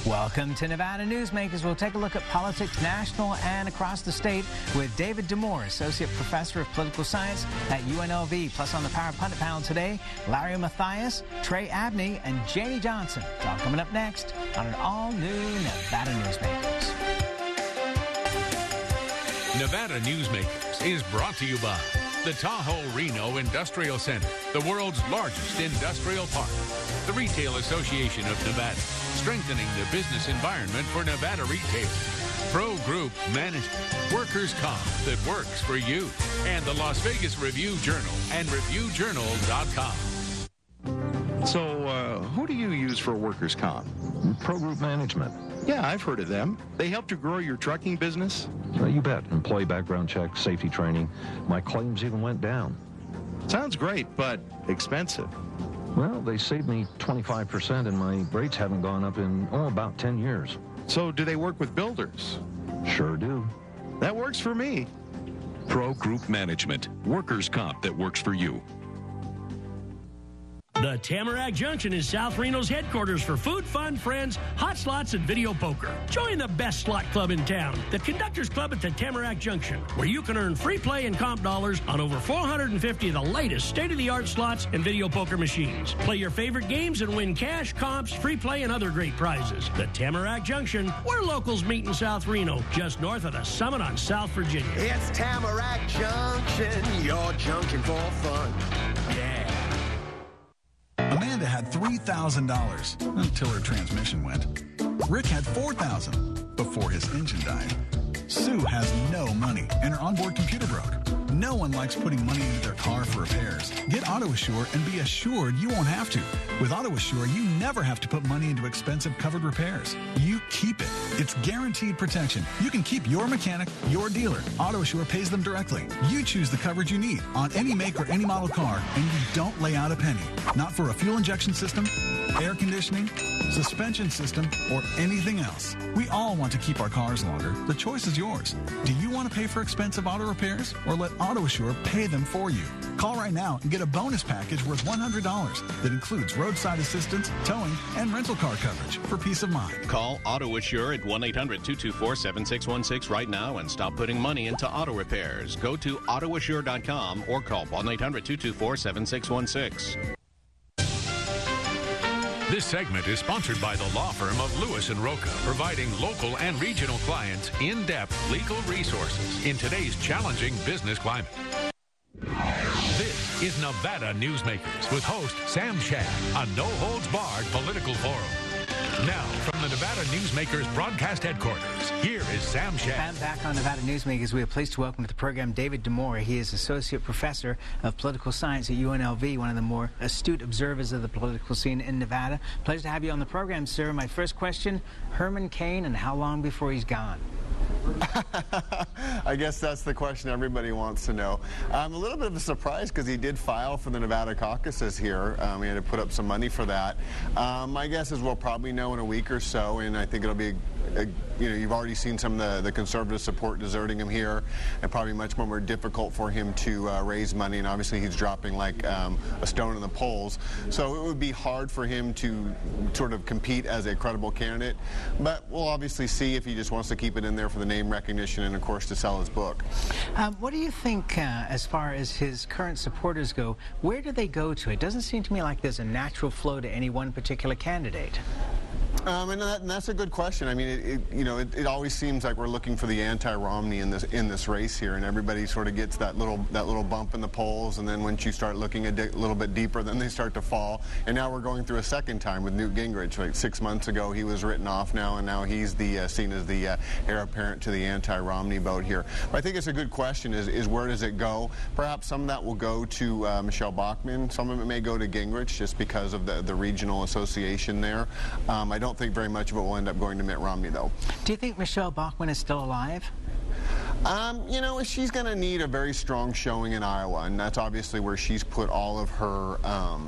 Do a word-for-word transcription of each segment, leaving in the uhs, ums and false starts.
Welcome to Nevada Newsmakers. We'll take a look at politics national and across the state with David Damore, Associate Professor of Political Science at U N L V. Plus on the Power Pundit panel today, Larry Mathias, Trey Abney, and Janie Johnson. It's all coming up next on an all-new Nevada Newsmakers. Nevada Newsmakers is brought to you by the Tahoe Reno Industrial Center, the world's largest industrial park. The Retail Association of Nevada, strengthening the business environment for Nevada retailers. Pro Group Management, workers' comp that works for you. And the Las Vegas Review Journal and review journal dot com. So, uh, who do you use for workers' comp? Pro Group Management. Yeah, I've heard of them. They helped you grow your trucking business? Uh, you bet. Employee background check, safety training. My claims even went down. Sounds great, but expensive. Well, they saved me twenty-five percent, and my rates haven't gone up in, oh, about ten years. So do they work with builders? Sure do. That works for me. Pro Group Management, workers' comp that works for you. The Tamarack Junction is South Reno's headquarters for food, fun, friends, hot slots, and video poker. Join the best slot club in town, the Conductors Club at the Tamarack Junction, where you can earn free play and comp dollars on over four hundred fifty of the latest state-of-the-art slots and video poker machines. Play your favorite games and win cash, comps, free play, and other great prizes. The Tamarack Junction, where locals meet in South Reno, just north of the Summit on South Virginia. It's Tamarack Junction, your junction for fun. Yeah. Amanda had three thousand dollars until her transmission went. Rick had four thousand dollars before his engine died. Sue has no money and her onboard computer broke. No one likes putting money into their car for repairs. Get AutoAssure and be assured you won't have to. With AutoAssure, you never have to put money into expensive covered repairs. You keep it. It's guaranteed protection. You can keep your mechanic, your dealer. AutoAssure pays them directly. You choose the coverage you need on any make or any model car, and you don't lay out a penny. Not for a fuel injection system, air conditioning, suspension system, or anything else. We all want to keep our cars longer. The choice is yours. Do you want to pay for expensive auto repairs or let AutoAssure pay them for you? Call right now and get a bonus package worth one hundred dollars that includes roadside assistance, towing, and rental car coverage for peace of mind. Call AutoAssure at one eight hundred two two four seven six one six right now and stop putting money into auto repairs. Go to auto assure dot com or call one eight hundred two two four seven six one six. This segment is sponsored by the law firm of Lewis and Roca, providing local and regional clients in-depth legal resources in today's challenging business climate. This is Nevada Newsmakers with host Sam Shad, a no-holds-barred political forum. Now, from the Nevada Newsmakers broadcast headquarters, here is Sam Shad. And back on Nevada Newsmakers, we are pleased to welcome to the program David Damore. He is Associate Professor of Political Science at U N L V, one of the more astute observers of the political scene in Nevada. Pleasure to have you on the program, sir. My first question, Herman Cain, and how long before he's gone? I guess that's the question everybody wants to know. Um, a little bit of a surprise because he did file for the Nevada caucuses here. Um, he had to put up some money for that. Um, my guess is we'll probably know in a week or so, and I think it'll be, a, you know, you've already seen some of the, the conservative support deserting him here, and probably much more, more difficult for him to uh, raise money, and obviously he's dropping like um, a stone in the polls. So it would be hard for him to sort of compete as a credible candidate, but we'll obviously see if he just wants to keep it in there for the name recognition and, of course, to sell his book. Um, what do you think uh, as far as his current supporters go? Where do they go to? It doesn't seem to me like there's a natural flow to any one particular candidate. Um, and, that, and that's a good question. I mean, it, it, you know, it, it always seems like we're looking for the anti-Romney in this in this race here, and everybody sort of gets that little that little bump in the polls, and then once you start looking a di little bit deeper, then they start to fall. And now we're going through a second time with Newt Gingrich. Like six months ago, he was written off now, and now he's the uh, seen as the uh, heir apparent to the anti-Romney vote here. But I think it's a good question: is is where does it go? Perhaps some of that will go to uh, Michelle Bachmann. Some of it may go to Gingrich, just because of the the regional association there. Um, I don't think very much of it will end up going to Mitt Romney, though. Do you think Michelle Bachmann is still alive? Um, you know, she's going to need a very strong showing in Iowa, and that's obviously where she's put all of her um,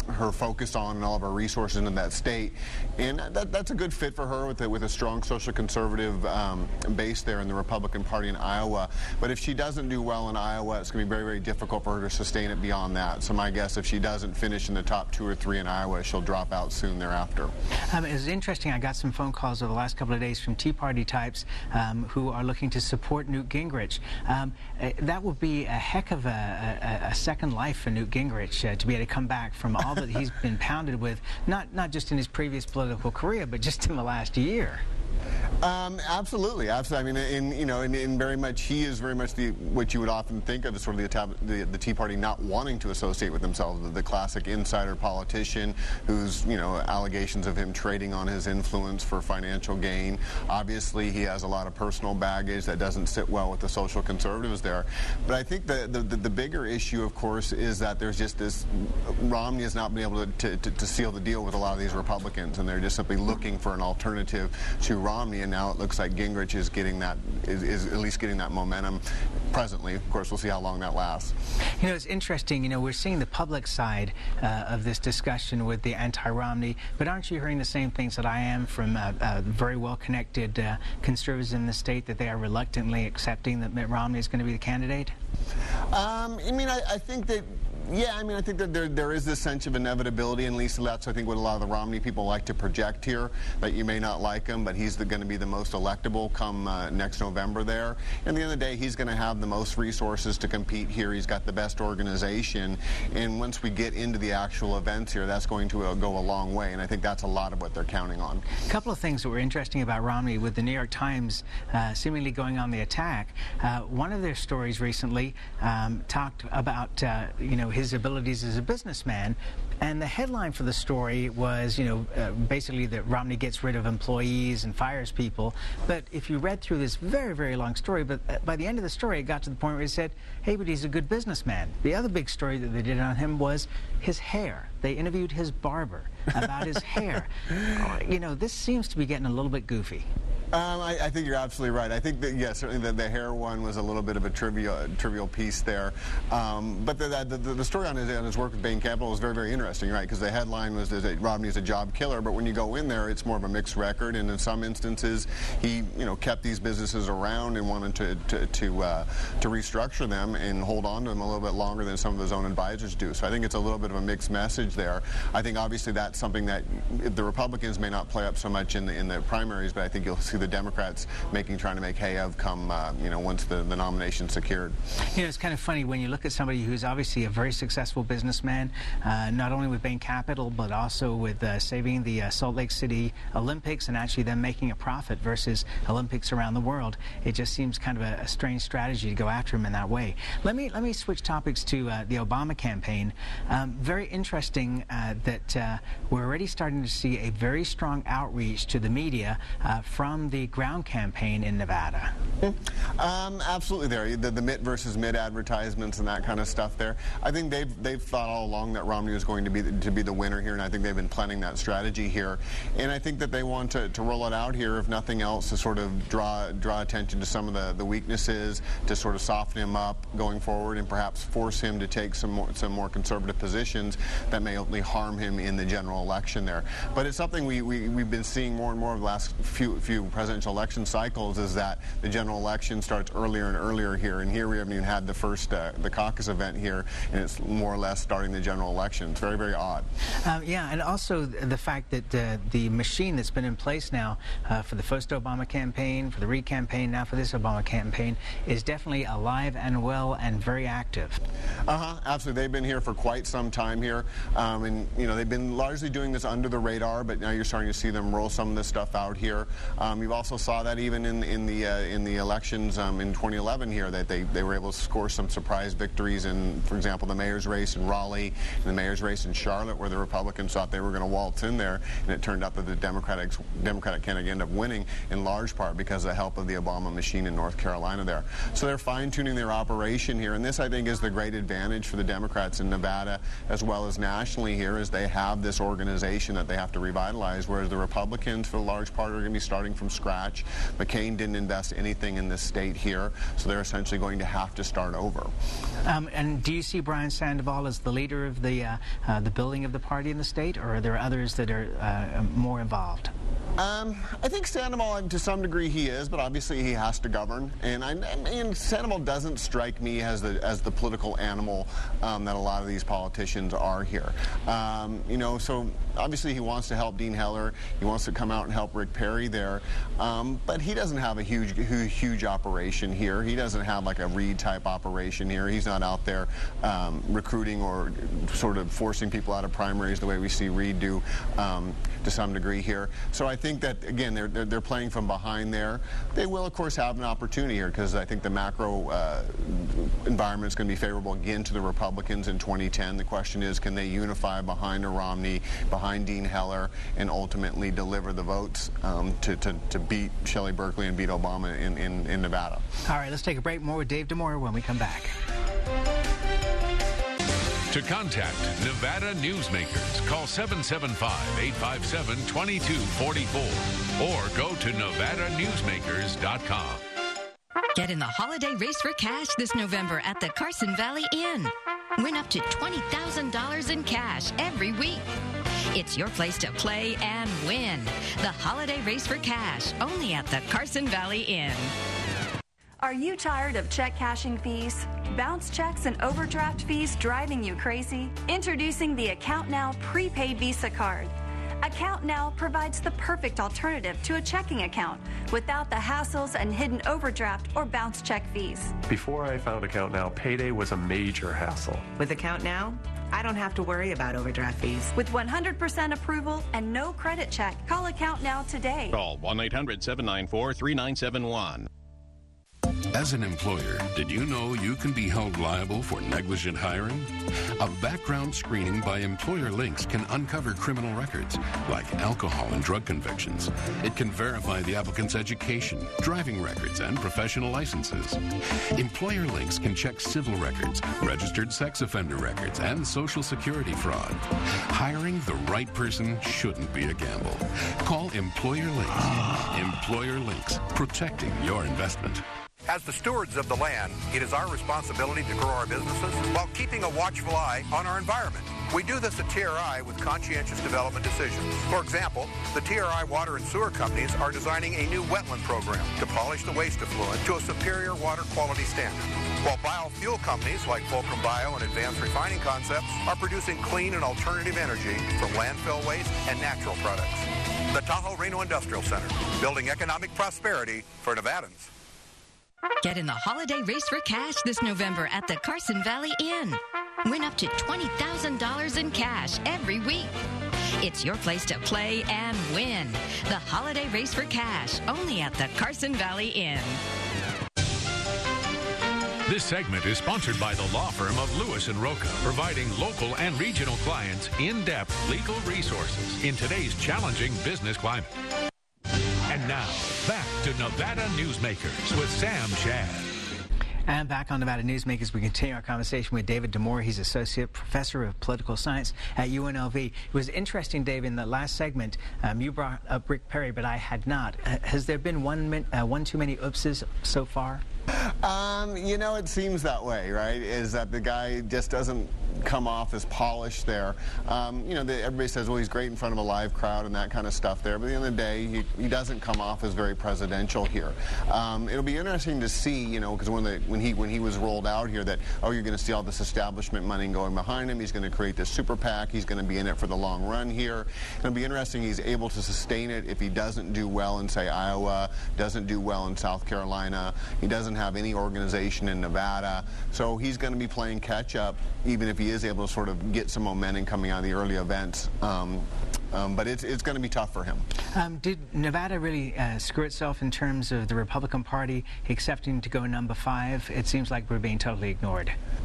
her focus on and all of her resources in that state. And that, that's a good fit for her with a, with a strong social conservative um, base there in the Republican Party in Iowa. But if she doesn't do well in Iowa, it's going to be very, very difficult for her to sustain it beyond that. So my guess, if she doesn't finish in the top two or three in Iowa, she'll drop out soon thereafter. Um, it was interesting. I got some phone calls over the last couple of days from Tea Party types um, who are looking to support Newt Gingrich. Um, uh, that would be a heck of a, a, a second life for Newt Gingrich uh, to be able to come back from all that he's been pounded with, not not just in his previous political career, but just in the last year. Um, absolutely, absolutely. I mean, in you know, in, in very much, he is very much the what you would often think of as sort of the, the, the Tea Party not wanting to associate with themselves, the, the classic insider politician who's you know allegations of him trading on his influence for financial gain. Obviously, he has a lot of personal baggage that doesn't sit well with the social conservatives there. But I think the the, the, the bigger issue, of course, is that there's just this Romney has not been able to, to, to seal the deal with a lot of these Republicans, and they're just simply looking for an alternative to Romney. And now it looks like Gingrich is getting that, is, is at least getting that momentum presently. Of course, we'll see how long that lasts. You know, it's interesting. You know, we're seeing the public side uh, of this discussion with the anti-Romney, but aren't you hearing the same things that I am from uh, uh, very well-connected uh, conservatives in the state, that they are reluctantly accepting that Mitt Romney is going to be the candidate? Um, I mean, I, I think that Yeah, I mean, I think that there, there is this sense of inevitability, and Lisa, that's, I think, what a lot of the Romney people like to project here, that you may not like him, but he's going to be the most electable come uh, next November there. And at the end of the day, he's going to have the most resources to compete here. He's got the best organization, and once we get into the actual events here, that's going to uh, go a long way, and I think that's a lot of what they're counting on. A couple of things that were interesting about Romney, with the New York Times uh, seemingly going on the attack. Uh, one of their stories recently um, talked about, uh, you know, his abilities as a businessman, and the headline for the story was, you know, uh, basically that Romney gets rid of employees and fires people. But if you read through this very, very long story, but uh, by the end of the story, it got to the point where he said, hey, but he's a good businessman. The other big story that they did on him was his hair. They interviewed his barber about his hair. You know, this seems to be getting a little bit goofy. Um, I, I think you're absolutely right. I think that, yes, certainly the, the hair one was a little bit of a trivial, trivial piece there. Um, but the, the, the, the story on his, on his work with Bain Capital was very, very interesting, right? Because the headline was that Romney's a job killer, but when you go in there, it's more of a mixed record. And in some instances, he, you know, kept these businesses around and wanted to to to, uh, to restructure them and hold on to them a little bit longer than some of his own advisors do. So I think it's a little bit of a mixed message there. I think obviously that's something that the Republicans may not play up so much in the in the primaries, but I think you'll see the Democrats making, trying to make hay of come, uh, you know, once the, the nomination secured. You know, it's kind of funny when you look at somebody who's obviously a very successful businessman, uh, not only with Bain Capital, but also with uh, saving the uh, Salt Lake City Olympics and actually them making a profit versus Olympics around the world. It just seems kind of a, a strange strategy to go after him in that way. Let me let me switch topics to uh, the Obama campaign. Um, very interesting uh, that uh, we're already starting to see a very strong outreach to the media uh, from the ground campaign in Nevada. Um, absolutely there. The, the Mitt versus Mitt advertisements and that kind of stuff there. I think they've they've thought all along that Romney was going to be the, to be the winner here, and I think they've been planning that strategy here. And I think that they want to, to roll it out here, if nothing else, to sort of draw draw attention to some of the, the weaknesses, to sort of soften him up going forward, and perhaps force him to take some more some more conservative positions that may only harm him in the general election there. But it's something we, we, we've been seeing more and more over the last few, few presidential election cycles, is that the general election starts earlier and earlier here. And here we haven't even had the first, uh, the caucus event here, and it's more or less starting the general election. It's very, very odd. Um, yeah, and also the fact that uh, the machine that's been in place now uh, for the first Obama campaign, for the Reid campaign, now for this Obama campaign, is definitely alive and well and very active. Uh-huh, absolutely. They've been here for quite some time here. Um, and, you know, they've been largely doing this under the radar, but now you're starting to see them roll some of this stuff out here. Um, you've also saw that even in, in the uh, in the elections um, in twenty eleven here, that they, they were able to score some surprise victories in, for example, the mayor's race in Raleigh and the mayor's race in Charlotte, where the Republicans thought they were going to waltz in there, and it turned out that the Democratic Democratic candidate ended up winning in large part because of the help of the Obama machine in North Carolina there. So they're fine-tuning their operation here, and this, I think, is the great advantage for the Democrats in Nevada as well as nationally here, is they have this organization that they have to revitalize, whereas the Republicans, for a large part, are going to be starting from scratch. McCain didn't invest anything in this state here, so they're essentially going to have to start over. Um, and do you see Brian Sandoval as the leader of the uh, uh, the building of the party in the state, or are there others that are uh, more involved? Um, I think Sandoval, to some degree, he is, but obviously he has to govern. And I, I mean, Sandoval doesn't strike me as the as the political animal um, that a lot of these politicians are here. Um, you know, so obviously he wants to help Dean Heller. He wants to come out and help Rick Perry there, um, but he doesn't have a huge, huge, huge operation here. He doesn't have like a Reid type operation here. He's not out there um, recruiting or sort of forcing people out of primaries the way we see Reid do um, to some degree here. So I think that, again, they're, they're, they're playing from behind there. They will, of course, have an opportunity here because I think the macro uh, environment is going to be favorable again to the Republicans in twenty ten. The question is, can they unify behind a Romney, behind Dean Heller, and ultimately deliver the votes um, to, to, to beat Shelley Berkeley and beat Obama in, in, in Nevada? All right, let's take a break. More with Dave DeMore when we come back. To contact Nevada Newsmakers, call seven seven five, eight five seven, two two four four or go to nevada newsmakers dot com. Get in the holiday race for cash this November at the Carson Valley Inn. Win up to twenty thousand dollars in cash every week. It's your place to play and win. The holiday race for cash, only at the Carson Valley Inn. Are you tired of check cashing fees, bounce checks, and overdraft fees driving you crazy? Introducing the Account Now prepaid Visa card. Account Now provides the perfect alternative to a checking account without the hassles and hidden overdraft or bounce check fees. Before I found Account Now, payday was a major hassle. With Account Now, I don't have to worry about overdraft fees. With one hundred percent approval and no credit check, call Account Now today. Call one eight hundred, seven nine four, three nine seven one. As an employer, did you know you can be held liable for negligent hiring? A background screening by Employer Links can uncover criminal records, like alcohol and drug convictions. It can verify the applicant's education, driving records, and professional licenses. Employer Links can check civil records, registered sex offender records, and Social Security fraud. Hiring the right person shouldn't be a gamble. Call Employer Links. Employer Links, protecting your investment. As the stewards of the land, it is our responsibility to grow our businesses while keeping a watchful eye on our environment. We do this at T R I with conscientious development decisions. For example, the T R I water and sewer companies are designing a new wetland program to polish the waste effluent to a superior water quality standard, while biofuel companies like Fulcrum Bio and Advanced Refining Concepts are producing clean and alternative energy from landfill waste and natural products. The Tahoe Reno Industrial Center, building economic prosperity for Nevadans. Get in the holiday race for cash this November at the Carson Valley Inn. Win up to twenty thousand dollars in cash every week. It's your place to play and win. The holiday race for cash, only at the Carson Valley Inn. This segment is sponsored by the law firm of Lewis and Roca, providing local and regional clients in-depth legal resources in today's challenging business climate. And now, back to Nevada Newsmakers with Sam Shad. And back on Nevada Newsmakers, we continue our conversation with David DeMore. He's Associate Professor of Political Science at U N L V. It was interesting, Dave, in the last segment, um, you brought up Rick Perry, but I had not. Uh, has there been one, uh, one too many oopses so far? Um, you know, it seems that way, right? Is that the guy just doesn't come off as polished there. Um, you know, the, everybody says, well, he's great in front of a live crowd and that kind of stuff there. But at the end of the day, he, he doesn't come off as very presidential here. Um, it'll be interesting to see, you know, because when, the, when, he, when he was rolled out here that, oh, you're going to see all this establishment money going behind him. He's going to create this super PAC. He's going to be in it for the long run here. It'll be interesting he's able to sustain it if he doesn't do well in, say, Iowa, doesn't do well in South Carolina. He doesn't have any organization in Nevada. So he's going to be playing catch up, even if he is able to sort of get some momentum coming out of the early events. Um, um, but it's, it's going to be tough for him. Um, did Nevada really uh, screw itself in terms of the Republican Party accepting to go number five? It seems like we're being totally ignored.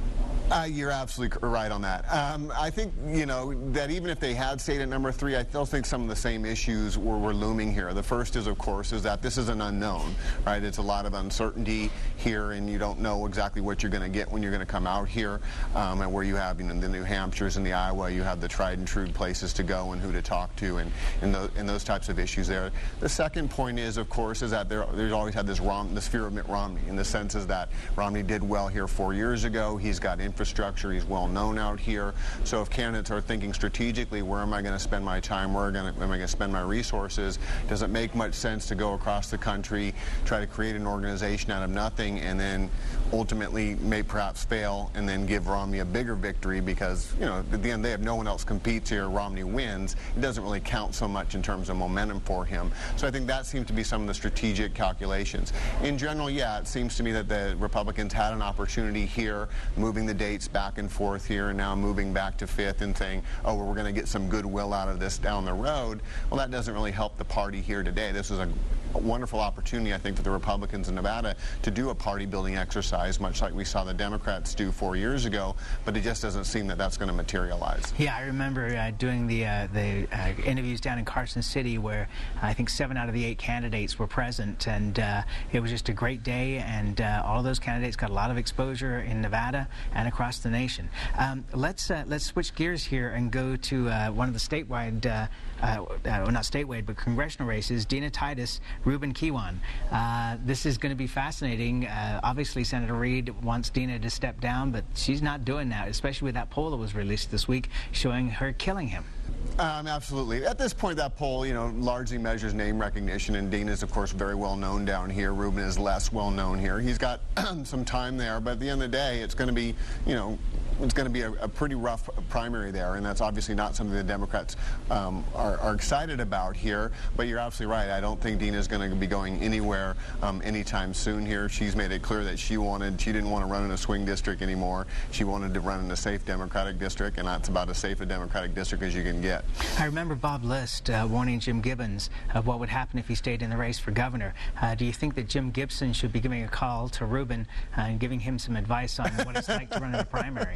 Uh, you're absolutely right on that. Um, I think, you know, that even if they had stayed at number three, I still think some of the same issues were, were looming here. The first is, of course, is that this is an unknown, right? It's a lot of uncertainty here, and you don't know exactly what you're going to get when you're going to come out here, um, and where you have, you know, the New Hampshires and the Iowa, you have the tried and true places to go and who to talk to, and, and, those, and those types of issues there. The second point is, of course, is that there, there's always had this, Rom, this fear of Mitt Romney, in the sense is that Romney did well here four years ago. He's got infrastructure. Infrastructure. He's well known out here. So if candidates are thinking strategically, where am I going to spend my time? Where am I going to spend my resources? Does it make much sense to go across the country, try to create an organization out of nothing, and then ultimately may perhaps fail, and then give Romney a bigger victory because, you know, at the end of the day, if no one else competes here, Romney wins. It doesn't really count so much in terms of momentum for him. So I think that seems to be some of the strategic calculations. In general, yeah, it seems to me that the Republicans had an opportunity here, moving the dates back and forth here, and now moving back to fifth and saying, oh, well, we're going to get some goodwill out of this down the road. Well, that doesn't really help the party here today. This is a A wonderful opportunity, I think, for the Republicans in Nevada to do a party-building exercise, much like we saw the Democrats do four years ago, but it just doesn't seem that that's going to materialize. Yeah, I remember uh, doing the, uh, the uh, interviews down in Carson City where I think seven out of the eight candidates were present, and uh, it was just a great day, and uh, all of those candidates got a lot of exposure in Nevada and across the nation. Um, let's, uh, let's switch gears here and go to uh, one of the statewide, uh, uh, well, not statewide, but congressional races, Dina Titus, Ruben Kiwan. Uh, this is going to be fascinating. Uh, obviously, Senator Reid wants Dina to step down, but she's not doing that, especially with that poll that was released this week showing her killing him. Um, absolutely. At this point, that poll, you know, largely measures name recognition, and Dina is, of course, very well known down here. Ruben is less well known here. He's got some time there, but at the end of the day, it's going to be, you know, it's going to be a, a pretty rough primary there, and that's obviously not something the Democrats um, are, are excited about here. But you're absolutely right. I don't think Dina is going to be going anywhere um, anytime soon here. She's made it clear that she wanted, she didn't want to run in a swing district anymore. She wanted to run in a safe Democratic district, and that's about as safe a Democratic district as you can get. I remember Bob List uh, warning Jim Gibbons of what would happen if he stayed in the race for governor. Uh, do you think that Jim Gibson should be giving a call to Ruben uh, and giving him some advice on what it's like to run in a primary?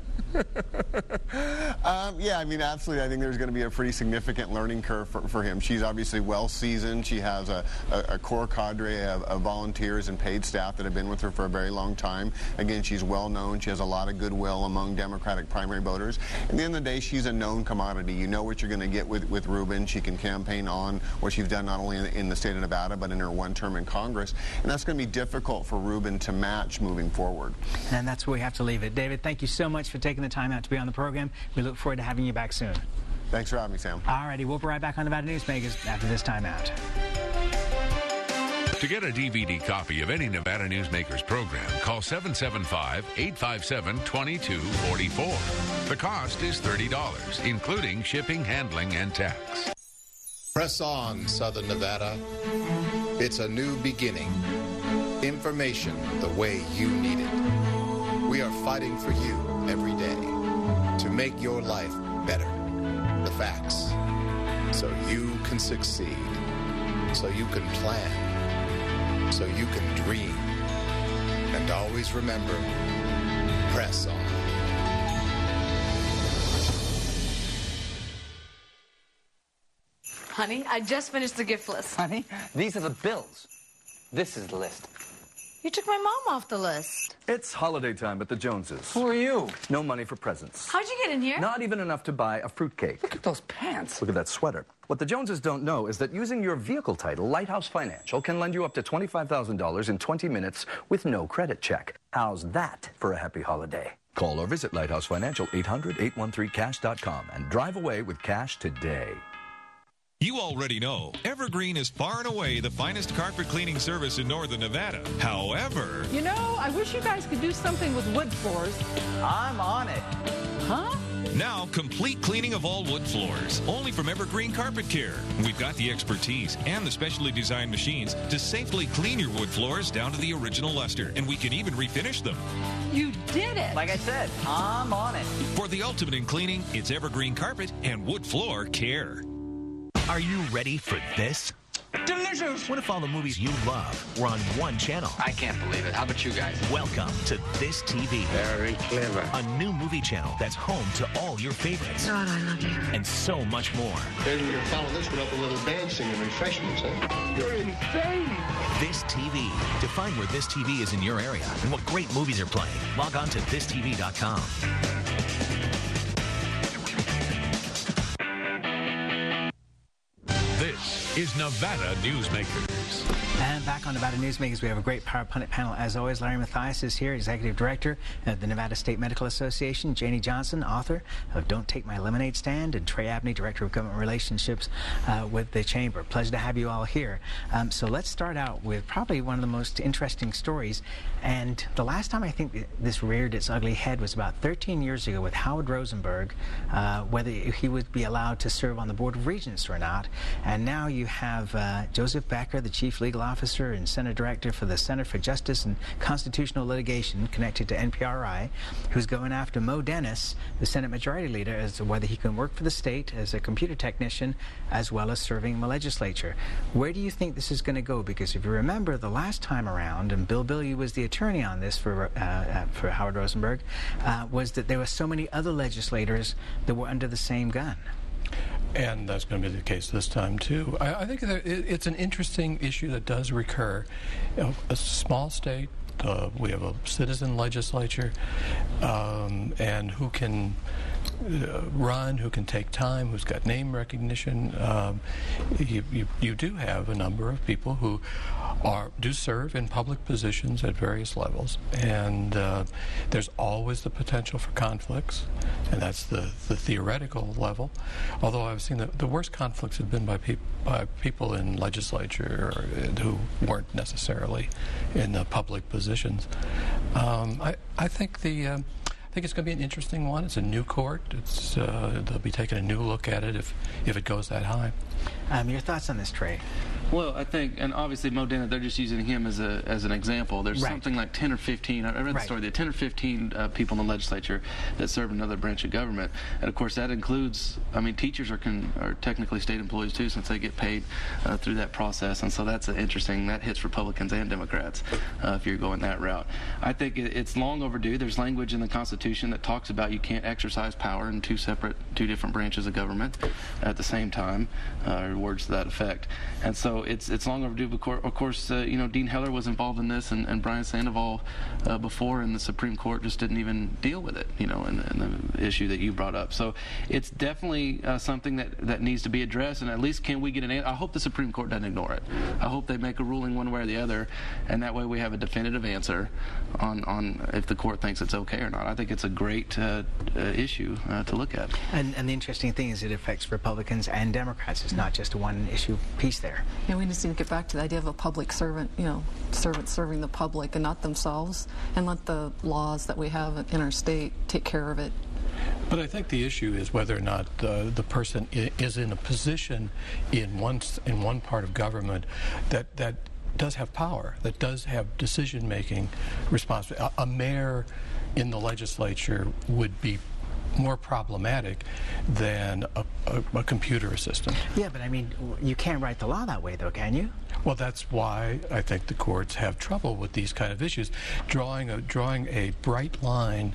um, yeah, I mean, absolutely. I think there's going to be a pretty significant learning curve for, for him. She's obviously well seasoned. She has a, a, a core cadre of, of volunteers and paid staff that have been with her for a very long time. Again, she's well known. She has a lot of goodwill among Democratic primary voters. At the end of the day, she's a known commodity. You know what you're going to get with, with Ruben. She can campaign on what she's done not only in, in the state of Nevada, but in her one term in Congress. And that's going to be difficult for Ruben to match moving forward. And that's where we have to leave it. David, thank you so much for taking the time out to be on the program. We look forward to having you back soon. Thanks for having me, Sam. All righty, we'll be right back on Nevada Newsmakers after this time out. To get a D V D copy of any Nevada Newsmakers program, call seven seven five, eight five seven, two two four four. The cost is thirty dollars, including shipping, handling, and tax. Press on, Southern Nevada. It's a new beginning. Information the way you need it. We are fighting for you every day to make your life better. The facts. So you can succeed. So you can plan. So you can dream. And always remember, press on. Honey, I just finished the gift list. Honey, these are the bills. This is the list. You took my mom off the list. It's holiday time at the Joneses. Who are you? No money for presents. How'd you get in here? Not even enough to buy a fruitcake. Look at those pants. Look at that sweater. What the Joneses don't know is that using your vehicle title, Lighthouse Financial can lend you up to twenty-five thousand dollars in twenty minutes with no credit check. How's that for a happy holiday? Call or visit Lighthouse Financial, eight hundred, eight one three, cash dot com, and drive away with cash today. You already know, Evergreen is far and away the finest carpet cleaning service in northern Nevada. However... You know, I wish you guys could do something with wood floors. I'm on it. Huh? Now, complete cleaning of all wood floors, only from Evergreen Carpet Care. We've got the expertise and the specially designed machines to safely clean your wood floors down to the original luster, and we can even refinish them. You did it! Like I said, I'm on it. For the ultimate in cleaning, it's Evergreen Carpet and Wood Floor Care. Are you ready for this? Delicious! What if all the movies you love were on one channel? I can't believe it. How about you guys? Welcome to This T V. Very clever. A new movie channel that's home to all your favorites. God, I love you. And so much more. Maybe we're gonna follow this one up with a little dancing and refreshments, huh? You're insane! This T V. To find where This T V is in your area and what great movies are playing, log on to this T V dot com. This is Nevada Newsmakers. And back on Nevada Newsmakers, we have a great Power Pundit panel. As always, Larry Mathias is here, Executive Director of the Nevada State Medical Association, Janie Johnson, author of Don't Take My Lemonade Stand, and Trey Abney, Director of Government Relationships uh, with the Chamber. Pleasure to have you all here. Um, so let's start out with probably one of the most interesting stories. And the last time I think this reared its ugly head was about thirteen years ago with Howard Rosenberg, uh, whether he would be allowed to serve on the Board of Regents or not. And now you have uh, Joseph Becker, the Chief Legal Officer and Center Director for the Center for Justice and Constitutional Litigation, connected to N P R I, who's going after Mo Dennis, the Senate Majority Leader, as to whether he can work for the state as a computer technician as well as serving in the legislature. Where do you think this is going to go? Because if you remember the last time around, and Bill Billy was the attorney on this for uh, uh, for Howard Rosenberg, uh, was that there were so many other legislators that were under the same gun. And that's going to be the case this time, too. I, I think that it, it's an interesting issue that does recur. You know, a small state, uh, we have a citizen legislature, um, and who can uh, run, who can take time, who's got name recognition. Um, you, you, you do have a number of people who are do serve in public positions at various levels, and uh, there's always the potential for conflicts, and that's the, the theoretical level. Although I've seen that the worst conflicts have been by, peop by people in legislature or, uh, who weren't necessarily in uh, public positions. Um, I, I think the uh, I think it's going to be an interesting one. It's a new court. It's uh, they'll be taking a new look at it if if it goes that high. Um, your thoughts on this, Trey? Well, I think, and obviously Mo Dennis, they're just using him as a as an example. There's right. something like ten or fifteen. I read the right. story. There are ten or fifteen uh, people in the legislature that serve another branch of government, and of course that includes. I mean, teachers are con, are technically state employees too, since they get paid uh, through that process, and so that's uh, interesting. That hits Republicans and Democrats uh, if you're going that route. I think it, it's long overdue. There's language in the Constitution that talks about you can't exercise power in two separate, two different branches of government at the same time, uh, or words to that effect, and so it's it's long overdue. Of course, uh, you know, Dean Heller was involved in this, and, and Brian Sandoval uh, before, and the Supreme Court just didn't even deal with it, you know, in, in the issue that you brought up. So it's definitely uh, something that, that needs to be addressed, and at least can we get an answer? I hope the Supreme Court doesn't ignore it. I hope they make a ruling one way or the other, and that way we have a definitive answer on, on if the court thinks it's okay or not. I think it's a great uh, uh, issue uh, to look at. And, and the interesting thing is it affects Republicans and Democrats. It's not just a one-issue piece there. Yeah, we just need to get back to the idea of a public servant, you know, servant serving the public and not themselves, and let the laws that we have in our state take care of it. But I think the issue is whether or not uh, the person I is in a position in one in one part of government that that does have power, that does have decision-making responsibility. A, a mayor in the legislature would be more problematic than a, a, a computer assistant. Yeah, but I mean, you can't write the law that way, though, can you? Well, that's why I think the courts have trouble with these kind of issues. Drawing a drawing a bright line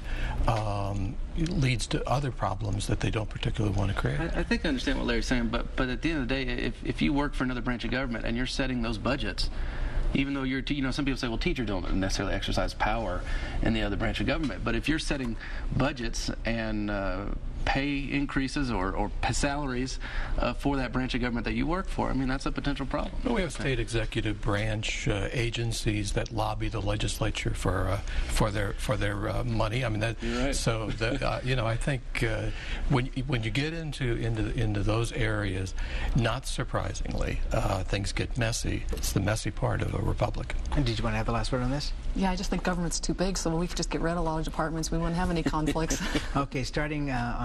um, leads to other problems that they don't particularly want to create. I, I think I understand what Larry's saying, but but at the end of the day, if if you work for another branch of government and you're setting those budgets, even though you're, you know, some people say, well, teachers don't necessarily exercise power in the other branch of government. But if you're setting budgets and uh, pay increases or, or salaries uh, for that branch of government that you work for, I mean, that's a potential problem. Well, we have state executive branch uh, agencies that lobby the legislature for uh, for their for their uh, money. I mean, that. You're right. So the, uh, you know, I think uh, when when you get into into into those areas, not surprisingly, uh, things get messy. It's the messy part of a republic. And did you want to have the last word on this? Yeah, I just think government's too big, so we could just get rid of a lot of departments. We wouldn't have any conflicts. Okay, starting uh, on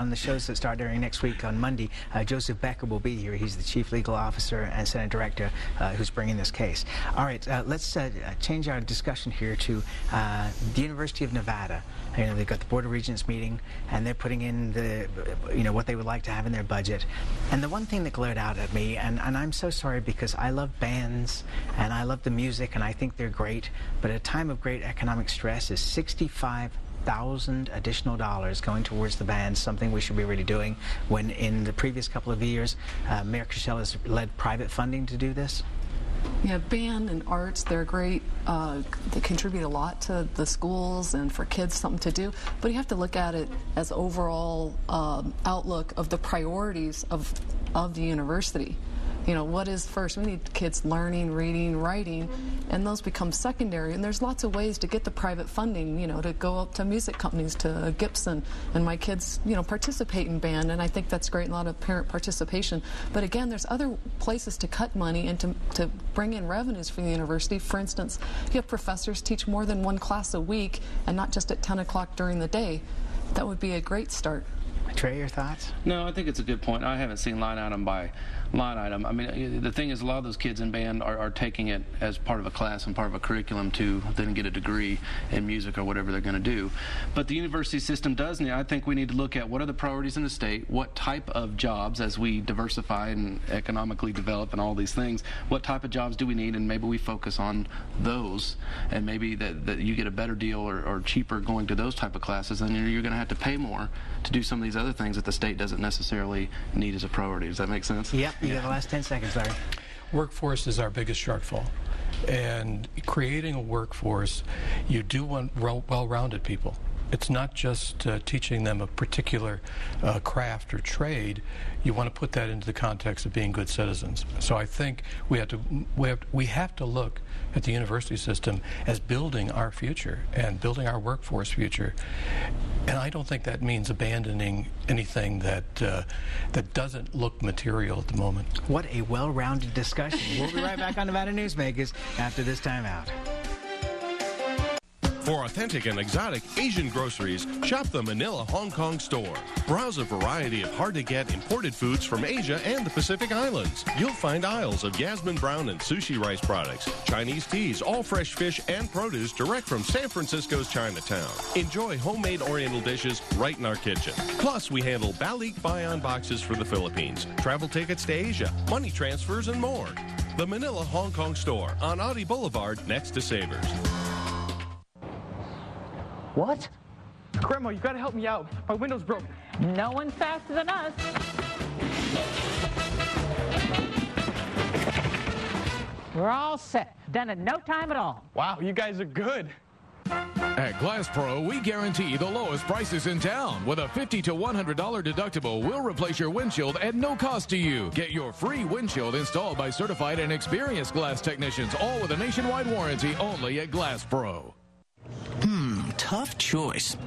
on the shows that start airing next week on Monday, uh, Joseph Becker will be here. He's the Chief Legal Officer and Senate Director uh, who's bringing this case. All right, uh, let's uh, change our discussion here to uh, the University of Nevada. You know, they've got the Board of Regents meeting, and they're putting in the, you know, what they would like to have in their budget. And the one thing that glared out at me, and, and I'm so sorry because I love bands, and I love the music, and I think they're great, but at a time of great economic stress is sixty-five thousand additional dollars going towards the band, something we should be really doing when in the previous couple of years uh, Mayor Christel has led private funding to do this. Yeah, band and arts, they're great. Uh, they contribute a lot to the schools and for kids something to do. But you have to look at it as overall um, outlook of the priorities of, of the university. You know, what is first? We need kids learning, reading, writing, and those become secondary. And there's lots of ways to get the private funding, you know, to go up to music companies, to Gibson, and my kids, you know, participate in band, and I think that's great, a lot of parent participation. But again, there's other places to cut money and to, to bring in revenues for the university. For instance, if you have professors teach more than one class a week and not just at ten o'clock during the day, that would be a great start. Trey, your thoughts? No, I think it's a good point. I haven't seen line item by line item. I mean, the thing is, a lot of those kids in band are, are taking it as part of a class and part of a curriculum to then get a degree in music or whatever they're going to do. But the university system does need, I think we need to look at what are the priorities in the state, what type of jobs, as we diversify and economically develop and all these things, what type of jobs do we need, and maybe we focus on those, and maybe that, that you get a better deal or, or cheaper going to those type of classes, and you're going to have to pay more to do some of these other things that the state doesn't necessarily need as a priority. Does that make sense? Yep. You got the last ten seconds, Larry. Workforce is our biggest shortfall. And creating a workforce, you do want well-rounded people. It's not just uh, teaching them a particular uh, craft or trade. You want to put that into the context of being good citizens. So I think we have to we have, we have to look at the university system as building our future and building our workforce future. And I don't think that means abandoning anything that uh, that doesn't look material at the moment. What a well-rounded discussion. We'll be right back on Nevada Newsmakers after this time out. For authentic and exotic Asian groceries, shop the Manila Hong Kong store. Browse a variety of hard-to-get imported foods from Asia and the Pacific Islands. You'll find aisles of Yasmin Brown and sushi rice products, Chinese teas, all fresh fish and produce direct from San Francisco's Chinatown. Enjoy homemade Oriental dishes right in our kitchen. Plus, we handle Balik Bayan boxes for the Philippines, travel tickets to Asia, money transfers, and more. The Manila Hong Kong store on Audi Boulevard next to Savers. What? Grandma, you gotta help me out. My window's broken. No one's faster than us. We're all set. Done in no time at all. Wow, you guys are good. At Glass Pro, we guarantee the lowest prices in town. With a fifty to one hundred dollars deductible, we'll replace your windshield at no cost to you. Get your free windshield installed by certified and experienced glass technicians, all with a nationwide warranty only at Glass Pro. Hmm, tough choice.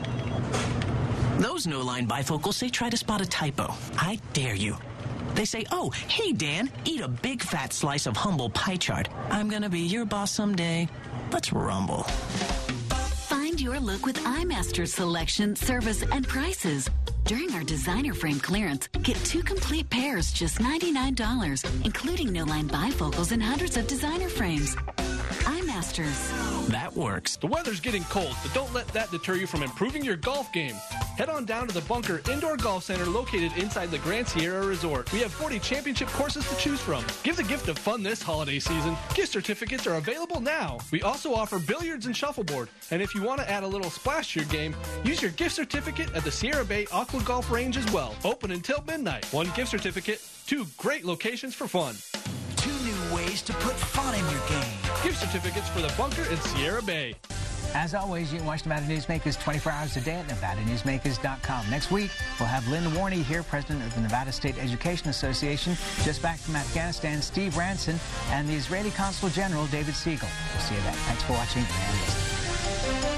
Those no-line bifocals say try to spot a typo. I dare you. They say, oh, hey, Dan, eat a big fat slice of humble pie chart. I'm gonna be your boss someday. Let's rumble. Find your look with iMaster's selection, service, and prices. During our designer frame clearance, get two complete pairs, just ninety-nine dollars, including no-line bifocals and hundreds of designer frames. iMasters. That works. The weather's getting cold, but don't let that deter you from improving your golf game. Head on down to the Bunker Indoor Golf Center located inside the Grand Sierra Resort. We have forty championship courses to choose from. Give the gift of fun this holiday season. Gift certificates are available now. We also offer billiards and shuffleboard. And if you want to add a little splash to your game, use your gift certificate at the Sierra Bay Aqua Golf Range as well. Open until midnight. One gift certificate, two great locations for fun. Two new ways to put fun in your game. Gift certificates for the Bunker and Sierra Bay. As always, you can watch Nevada Newsmakers twenty-four hours a day at nevada newsmakers dot com. Next week, we'll have Lynn Warney here, president of the Nevada State Education Association, just back from Afghanistan, Steve Ranson, and the Israeli Consul General, David Siegel. We'll see you then. Thanks for watching and listening.